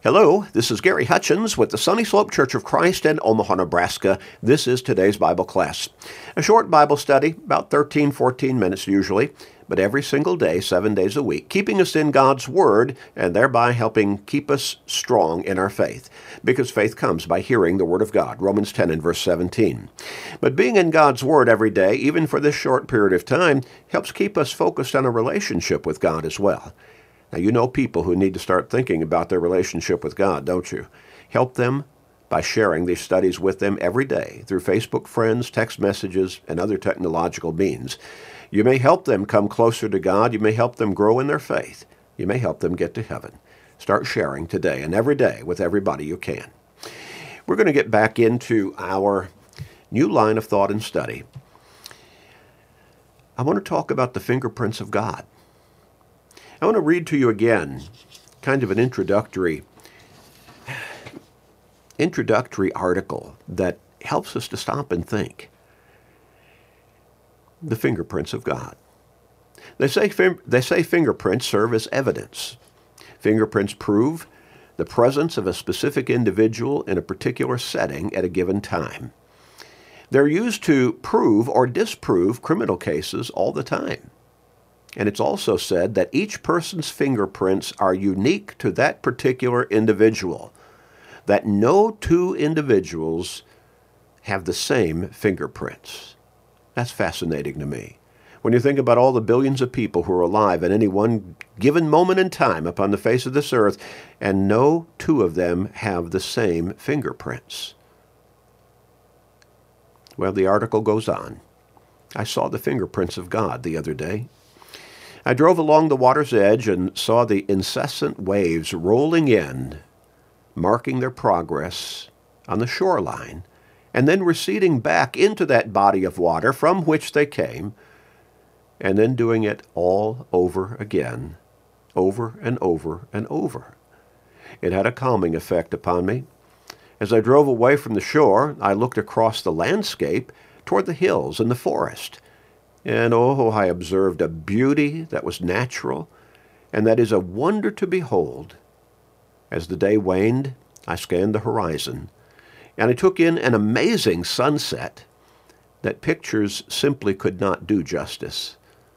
Hello, this is Gary Hutchins with the Sunny Slope Church of Christ in Omaha, Nebraska. This is today's Bible class. A short Bible study, about 14 minutes usually, but every single day, 7 days a week, keeping us in God's Word and thereby helping keep us strong in our faith, because faith comes by hearing the Word of God, Romans 10 and verse 17. But being in God's Word every day, even for this short period of time, helps keep us focused on a relationship with God as well. Now, you know people who need to start thinking about their relationship with God, don't you? Help them by sharing these studies with them every day through Facebook friends, text messages, and other technological means. You may help them come closer to God. You may help them grow in their faith. You may help them get to heaven. Start sharing today and every day with everybody you can. We're going to get back into our new line of thought and study. I want to talk about the fingerprints of God. I want to read to you again kind of an introductory article that helps us to stop and think. The fingerprints of God. They say fingerprints serve as evidence. Fingerprints prove the presence of a specific individual in a particular setting at a given time. They're used to prove or disprove criminal cases all the time. And it's also said that each person's fingerprints are unique to that particular individual, that no two individuals have the same fingerprints. That's fascinating to me. When you think about all the billions of people who are alive at any one given moment in time upon the face of this earth, and no two of them have the same fingerprints. Well, the article goes on. I saw the fingerprints of God the other day. I drove along the water's edge and saw the incessant waves rolling in, marking their progress on the shoreline, and then receding back into that body of water from which they came, and then doing it all over again, over and over and over. It had a calming effect upon me. As I drove away from the shore, I looked across the landscape toward the hills and the forest. And I observed a beauty that was natural, and that is a wonder to behold. As the day waned, I scanned the horizon, and I took in an amazing sunset that pictures simply could not do justice.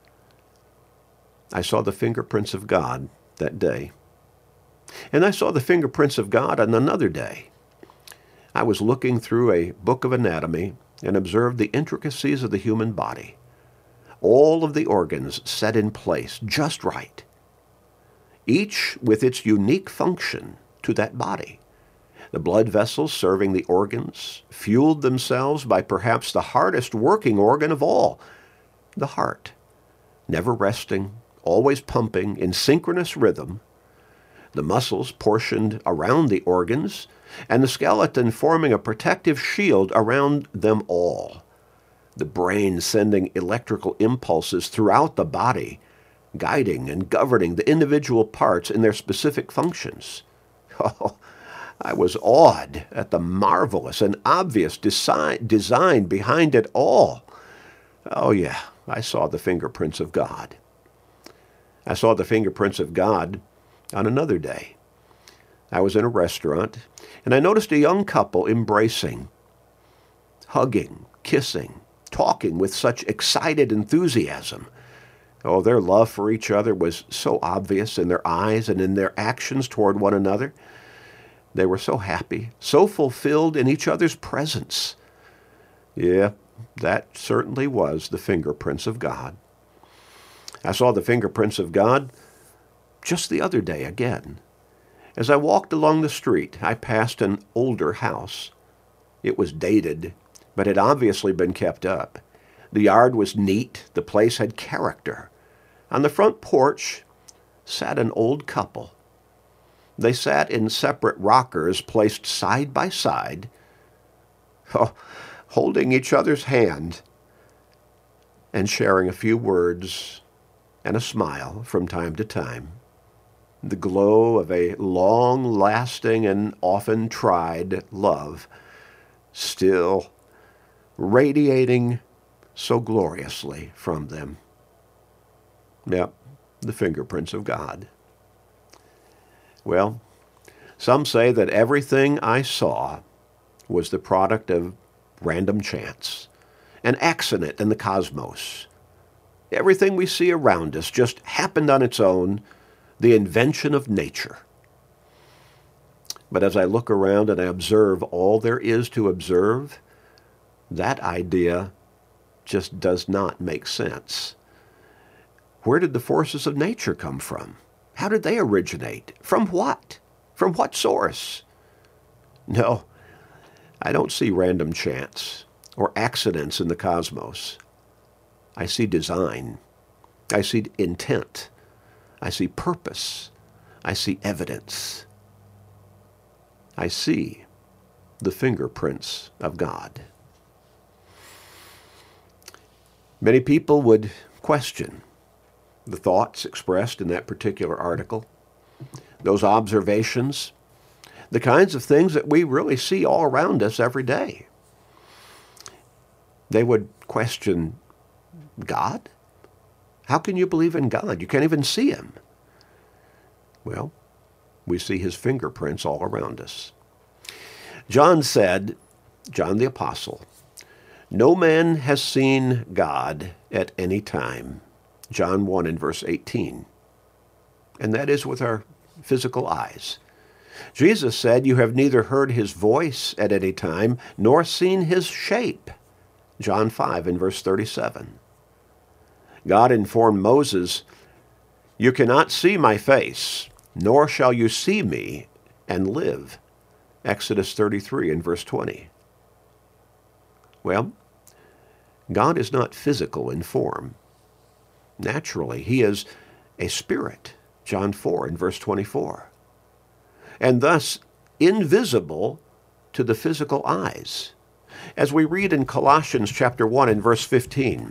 I saw the fingerprints of God that day, and I saw the fingerprints of God on another day. I was looking through a book of anatomy and observed the intricacies of the human body. All of the organs set in place just right, each with its unique function to that body. The blood vessels serving the organs fueled themselves by perhaps the hardest working organ of all, the heart, never resting, always pumping in synchronous rhythm, the muscles portioned around the organs, and the skeleton forming a protective shield around them all. The brain sending electrical impulses throughout the body, guiding and governing the individual parts in their specific functions. Oh, I was awed at the marvelous and obvious design behind it all. Oh yeah, I saw the fingerprints of God. I saw the fingerprints of God on another day. I was in a restaurant, and I noticed a young couple embracing, hugging, kissing, talking with such excited enthusiasm. Oh, their love for each other was so obvious in their eyes and in their actions toward one another. They were so happy, so fulfilled in each other's presence. Yeah, that certainly was the fingerprints of God. I saw the fingerprints of God just the other day again. As I walked along the street, I passed an older house. It was dated, but had obviously been kept up. The yard was neat. The place had character. On the front porch sat an old couple. They sat in separate rockers placed side by side, holding each other's hand and sharing a few words and a smile from time to time. The glow of a long-lasting and often tried love still radiating so gloriously from them. Yep, the fingerprints of God. Well, Some say that everything I saw was the product of random chance, an accident in the cosmos. Everything we see around us just happened on its own, the invention of nature. But as I look around and I observe all there is to observe, that idea just does not make sense. Where did the forces of nature come from? How did they originate? From what? From what source? No, I don't see random chance or accidents in the cosmos. I see design. I see intent. I see purpose. I see evidence. I see the fingerprints of God. Many people would question the thoughts expressed in that particular article, those observations, the kinds of things that we really see all around us every day. They would question God? How can you believe in God? You can't even see him. Well, we see his fingerprints all around us. John said, John the Apostle, no man has seen God at any time. John 1 and verse 18. And that is with our physical eyes. Jesus said, you have neither heard his voice at any time, nor seen his shape. John 5 and verse 37. God informed Moses, you cannot see my face, nor shall you see me and live. Exodus 33 and verse 20. Well, God is not physical in form. Naturally, he is a spirit. John 4 and verse 24. And thus invisible to the physical eyes. As we read in Colossians chapter 1 and verse 15,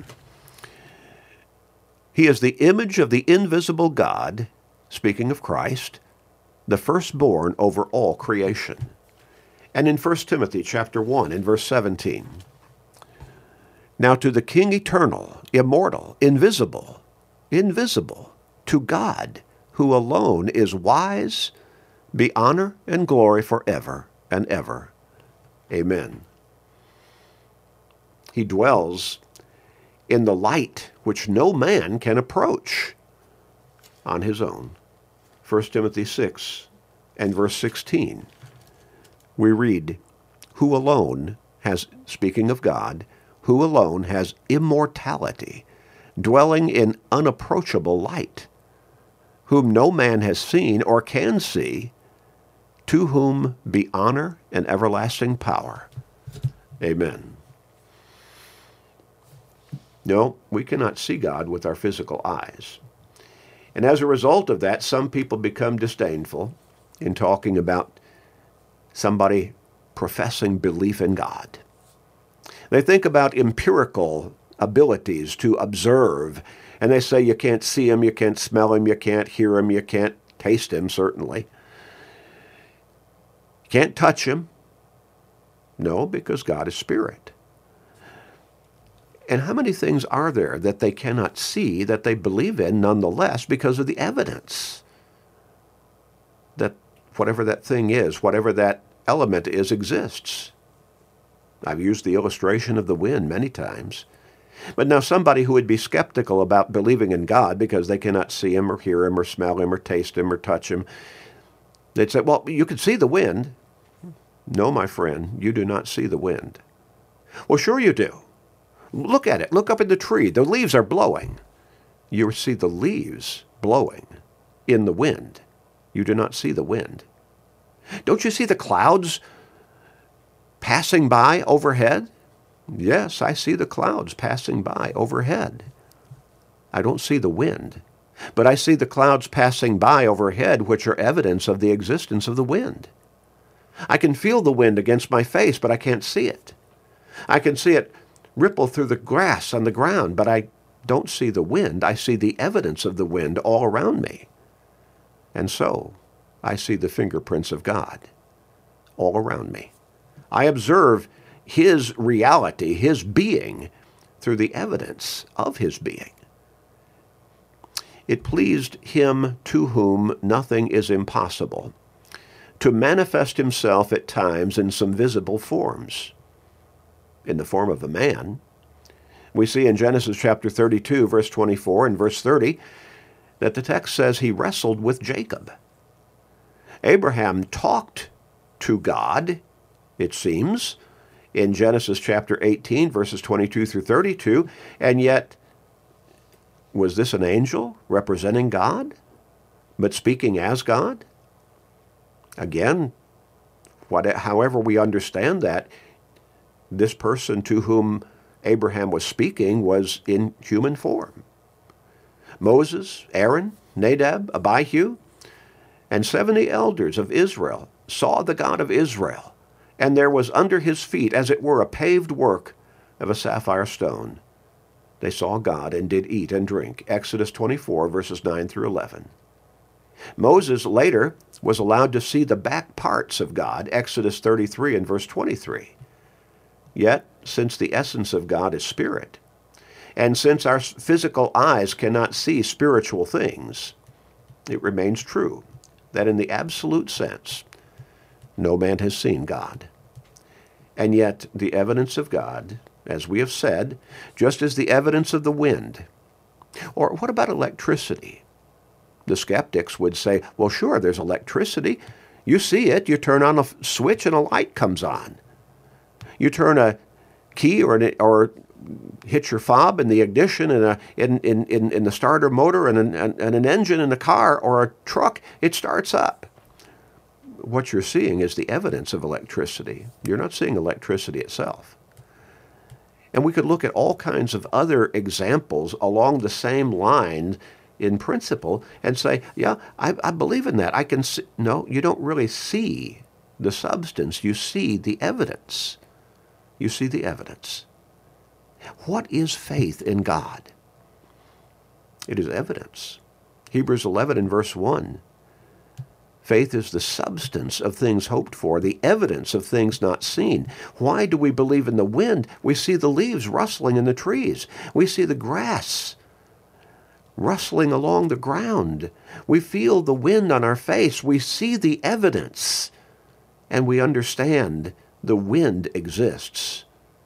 he is the image of the invisible God, speaking of Christ, the firstborn over all creation. And in 1 Timothy chapter 1 and verse 17, now to the King eternal, immortal, invisible, to God, who alone is wise, be honor and glory forever and ever. Amen. He dwells in the light which no man can approach on his own. 1 Timothy 6 and verse 16, we read, who alone has, speaking of God, who alone has immortality, dwelling in unapproachable light, whom no man has seen or can see, to whom be honor and everlasting power. Amen. No, we cannot see God with our physical eyes. And as a result of that, some people become disdainful in talking about somebody professing belief in God. They think about empirical abilities to observe, and they say you can't see him, you can't smell him, you can't hear him, you can't taste him, certainly. You can't touch him. No, because God is spirit. And how many things are there that they cannot see that they believe in nonetheless because of the evidence that whatever that thing is, whatever that element is, exists? I've used the illustration of the wind many times. But now somebody who would be skeptical about believing in God because they cannot see him or hear him or smell him or taste him or touch him, they'd say, well, you can see the wind. No, my friend, you do not see the wind. Well, sure you do. Look at it. Look up at the tree. The leaves are blowing. You see the leaves blowing in the wind. You do not see the wind. Don't you see the clouds passing by overhead? Yes, I see the clouds passing by overhead. I don't see the wind, but I see the clouds passing by overhead, which are evidence of the existence of the wind. I can feel the wind against my face, but I can't see it. I can see it ripple through the grass on the ground, but I don't see the wind. I see the evidence of the wind all around me. And so I see the fingerprints of God all around me. I observe his reality, his being, through the evidence of his being. It pleased him to whom nothing is impossible to manifest himself at times in some visible forms. In the form of a man, we see in Genesis chapter 32, verse 24 and verse 30, that the text says he wrestled with Jacob. Abraham talked to God, it seems, in Genesis chapter 18, verses 22 through 32, and yet, was this an angel representing God, but speaking as God? Again, however we understand that, this person to whom Abraham was speaking was in human form. Moses, Aaron, Nadab, Abihu, and 70 elders of Israel saw the God of Israel, and there was under his feet, as it were, a paved work of a sapphire stone. They saw God and did eat and drink. Exodus 24, verses 9 through 11. Moses later was allowed to see the back parts of God, Exodus 33 and verse 23. Yet, since the essence of God is spirit, and since our physical eyes cannot see spiritual things, it remains true that in the absolute sense, no man has seen God. And yet, the evidence of God, as we have said, just as the evidence of the wind. Or what about electricity? The skeptics would say, well, sure, there's electricity. You see it, you turn on a switch and a light comes on. You turn a key or hit your fob in the ignition in the starter motor and an engine in a car or a truck, it starts up. What you're seeing is the evidence of electricity. You're not seeing electricity itself. And we could look at all kinds of other examples along the same line in principle and say, yeah, I believe in that. I can see. No, you don't really see the substance. You see the evidence. You see the evidence. What is faith in God? It is evidence. Hebrews 11 and verse 1. Faith is the substance of things hoped for, the evidence of things not seen. Why do we believe in the wind? We see the leaves rustling in the trees. We see the grass rustling along the ground. We feel the wind on our face. We see the evidence, and we understand the wind exists.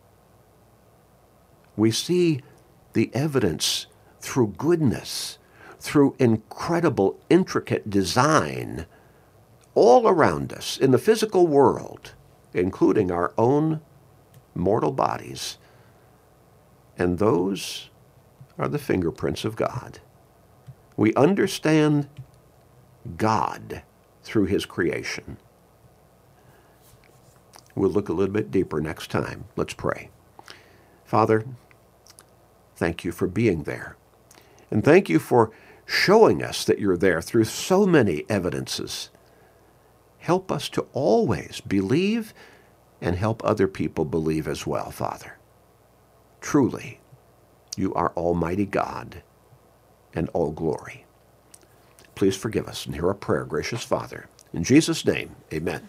We see the evidence through goodness, through incredible, intricate design all around us in the physical world, including our own mortal bodies. And those are the fingerprints of God. We understand God through his creation. We'll look a little bit deeper next time. Let's pray. Father, thank you for being there. And thank you for showing us that you're there through so many evidences. Help us to always believe and help other people believe as well, Father. Truly, you are Almighty God and all glory. Please forgive us and hear our prayer, gracious Father. In Jesus' name, amen.